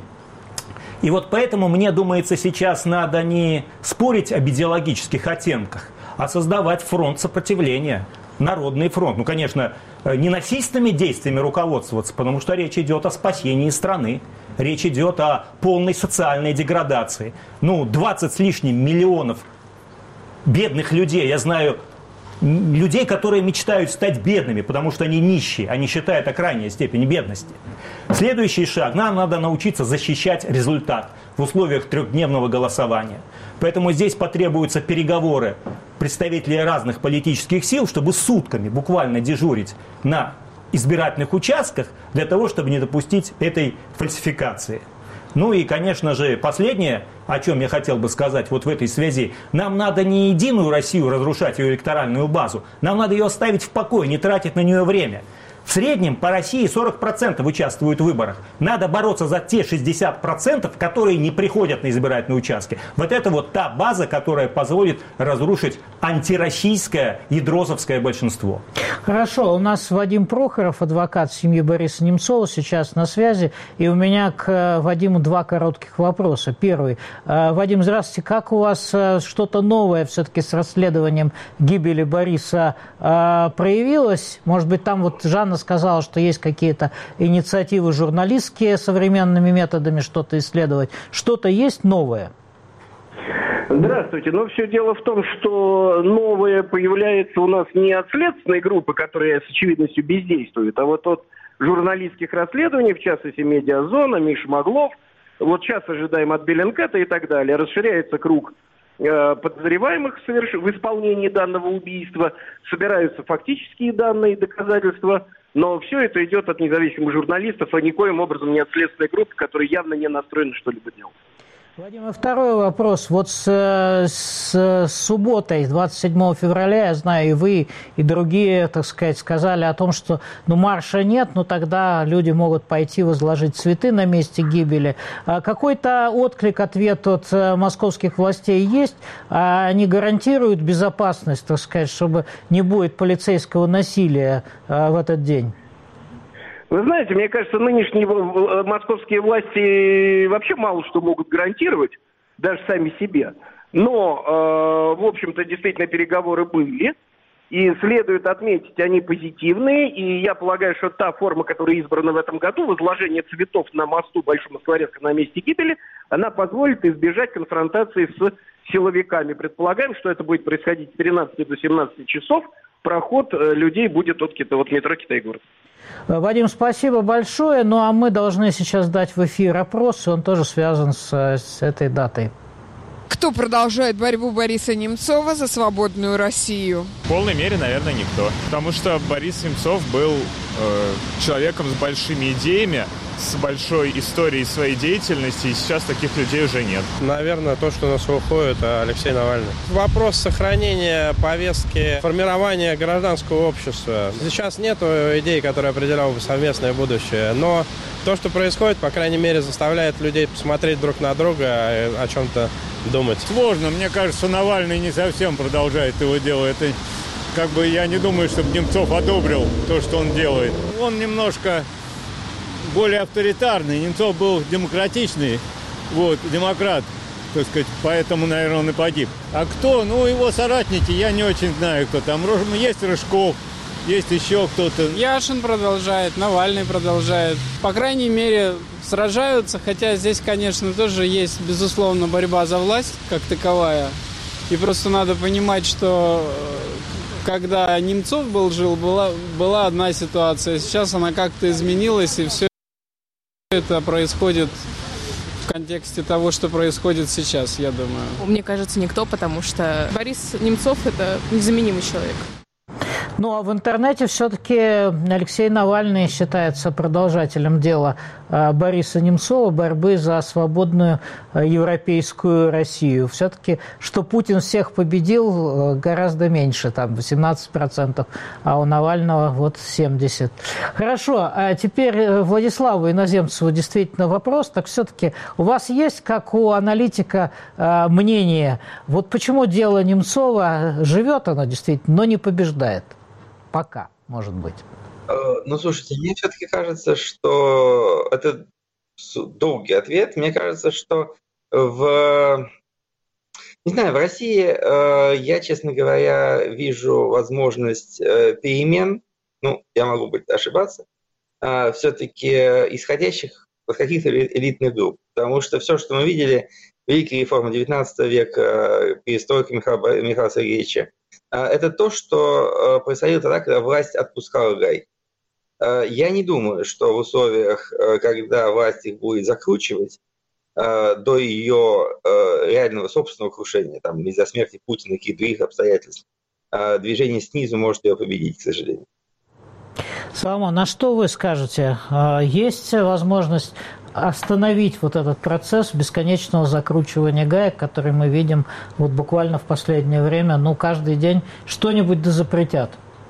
Speaker 2: И вот поэтому, мне думается, сейчас надо не спорить об идеологических оттенках, а создавать фронт сопротивления, народный фронт. Ну, конечно, не насильственными действиями руководствоваться, потому что речь идет о спасении страны, речь идет о полной социальной деградации. Ну, 20 с лишним миллионов бедных людей, я знаю, людей, которые мечтают стать бедными, потому что они нищие, они считают о крайней степени бедности. Следующий шаг. Нам надо научиться защищать результат в условиях 3-дневного голосования. Поэтому здесь потребуются переговоры представителей разных политических сил, чтобы сутками буквально дежурить на избирательных участках для того, чтобы не допустить этой фальсификации. Ну и, конечно же, последнее, о чем я хотел бы сказать вот в этой связи. Нам надо не единую Россию разрушать, ее электоральную базу. Нам надо ее оставить в покое, не тратить на нее время. В среднем по России 40% участвуют в выборах. Надо бороться за те 60%, которые не приходят на избирательные участки. Вот это вот та база, которая позволит разрушить антироссийское ядросовское большинство.
Speaker 1: Хорошо, у нас Вадим Прохоров, адвокат семьи Бориса Немцова, сейчас на связи. И у меня к Вадиму 2 коротких вопроса. Первый. Вадим, здравствуйте. Как у вас что-то новое все-таки с расследованием гибели Бориса проявилось? Может быть, там вот Жанна сказала, что есть какие-то инициативы журналистские современными методами что-то исследовать. Что-то есть новое?
Speaker 6: Здравствуйте. Но все дело в том, что новое появляется у нас не от следственной группы, которая с очевидностью бездействует, а вот от журналистских расследований, в частности, «Медиазона», Миша Маглов. Вот сейчас ожидаем от Беллинкета и так далее. Расширяется круг подозреваемых в исполнении данного убийства, собираются фактические данные и доказательства, но все это идет от независимых журналистов, а никоим образом не от следственной группы, которая явно не настроена что-либо делать.
Speaker 1: Вадим, и второй вопрос. Вот с субботой, 27 февраля, я знаю, и вы, и другие, так сказать, сказали о том, что марша нет, но тогда люди могут пойти возложить цветы на месте гибели. Какой-то отклик, ответ от московских властей есть? Они гарантируют безопасность, так сказать, чтобы не будет полицейского насилия в этот день?
Speaker 6: Вы знаете, мне кажется, нынешние московские власти вообще мало что могут гарантировать, даже сами себе. Но, в общем-то, действительно переговоры были. И следует отметить, они позитивные, и я полагаю, что та форма, которая избрана в этом году, возложение цветов на мосту Большом Москворецком на месте гибели, она позволит избежать конфронтации с силовиками. Предполагаем, что это будет происходить с 13 до 17 часов. Проход людей будет от метро Китай-город.
Speaker 1: Вадим, спасибо большое. Ну а мы должны сейчас дать в эфир опрос, и он тоже связан с этой датой.
Speaker 7: Кто продолжает борьбу Бориса Немцова за свободную Россию?
Speaker 8: В полной мере, наверное, никто. Потому что Борис Немцов был человеком с большими идеями, с большой историей своей деятельности, и сейчас таких людей уже нет.
Speaker 9: Наверное, то, что нас уходит, Алексей Навальный. Вопрос сохранения повестки, формирования гражданского общества. Сейчас нет идей, которые определяли бы совместное будущее, но то, что происходит, по крайней мере, заставляет людей посмотреть друг на друга, о чем-то думать.
Speaker 10: Сложно. Мне кажется, Навальный не совсем продолжает его дело. Это я не думаю, чтобы Немцов одобрил то, что он делает. Он немножко более авторитарный. Немцов был демократичный, демократ, так сказать, поэтому, наверное, он и погиб. А кто? Его соратники, я не очень знаю, кто там. Есть Рыжков, есть еще кто-то.
Speaker 11: Яшин продолжает, Навальный продолжает. По крайней мере, сражаются, хотя здесь, конечно, тоже есть, безусловно, борьба за власть как таковая. И просто надо понимать, что когда Немцов жил, была одна ситуация. Сейчас она как-то изменилась, и все это происходит в контексте того, что происходит сейчас, я думаю.
Speaker 12: Мне кажется, никто, потому что Борис Немцов – это незаменимый человек.
Speaker 1: Ну, а в интернете все-таки Алексей Навальный считается продолжателем дела Бориса Немцова, борьбы за свободную европейскую Россию. Все-таки, что Путин всех победил, гораздо меньше, там 18%, а у Навального 70%. Хорошо, а теперь Владиславу Иноземцеву действительно вопрос. Так все-таки у вас есть, как у аналитика, мнение, почему дело Немцова живет оно действительно, но не побеждает? Пока, может быть.
Speaker 3: Слушайте, мне все-таки кажется, что это долгий ответ. Мне кажется, что в России я, честно говоря, вижу возможность перемен, я могу ошибаться, все-таки исходящих от каких-то элитных групп. Потому что все, что мы видели, великие реформы XIX века, перестройка Михаила Сергеевича, это то, что происходило тогда, когда власть отпускала гайки. Я не думаю, что в условиях, когда власть их будет закручивать до ее реального собственного крушения, из-за смерти Путина и каких-то других обстоятельств, движение снизу может ее победить, к сожалению.
Speaker 1: Соломон, на что вы скажете? Есть возможность остановить этот процесс бесконечного закручивания гаек, который мы видим буквально в последнее время, каждый день что-нибудь запретят?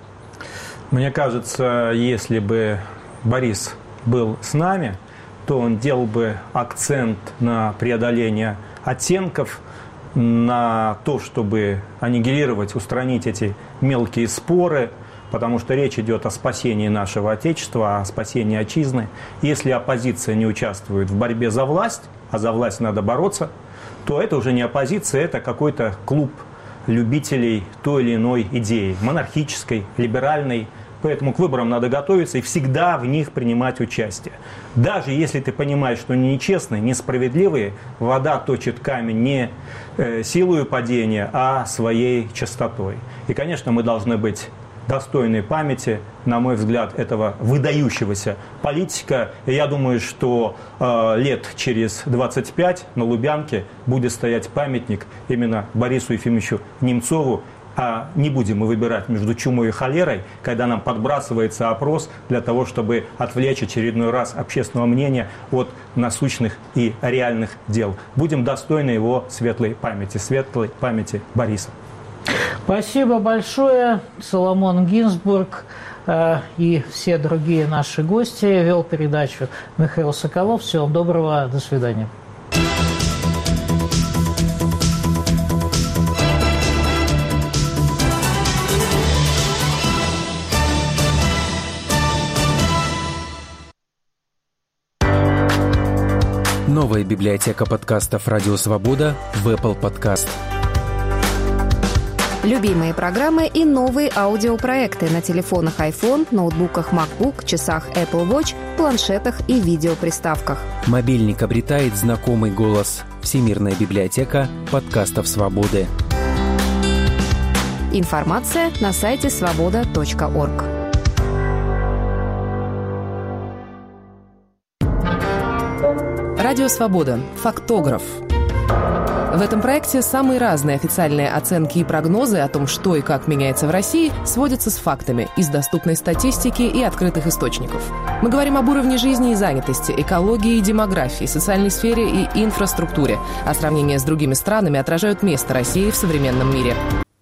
Speaker 2: Мне кажется, если бы Борис был с нами, то он делал бы акцент на преодоление оттенков, на то, чтобы аннигилировать, устранить эти мелкие споры, потому что речь идет о спасении нашего Отечества, о спасении отчизны. Если оппозиция не участвует в борьбе за власть, а за власть надо бороться, то это уже не оппозиция, это какой-то клуб любителей той или иной идеи, монархической, либеральной. Поэтому к выборам надо готовиться и всегда в них принимать участие. Даже если ты понимаешь, что они нечестные, несправедливые, вода точит камень не силою падения, а своей чистотой. И, конечно, мы должны быть достойной памяти, на мой взгляд, этого выдающегося политика. И я думаю, что лет через 25 на Лубянке будет стоять памятник именно Борису Ефимовичу Немцову. А не будем мы выбирать между чумой и холерой, когда нам подбрасывается опрос для того, чтобы отвлечь очередной раз общественного мнения от насущных и реальных дел. Будем достойны его светлой памяти Бориса.
Speaker 1: Спасибо большое. Соломон Гинзбург и все другие наши гости. Вел передачу Михаил Соколов. Всего доброго. До свидания.
Speaker 13: Новая библиотека подкастов «Радио Свобода» в Apple Podcast. Любимые программы и новые аудиопроекты на телефонах iPhone, ноутбуках MacBook, часах Apple Watch, планшетах и видеоприставках.
Speaker 14: Мобильник обретает знакомый голос. Всемирная библиотека подкастов «Свободы».
Speaker 13: Информация на сайте svoboda.org.
Speaker 15: Радио «Свобода». Фактограф. В этом проекте самые разные официальные оценки и прогнозы о том, что и как меняется в России, сводятся с фактами из доступной статистики и открытых источников. Мы говорим об уровне жизни и занятости, экологии и демографии, социальной сфере и инфраструктуре, а сравнения с другими странами отражают место России в современном мире.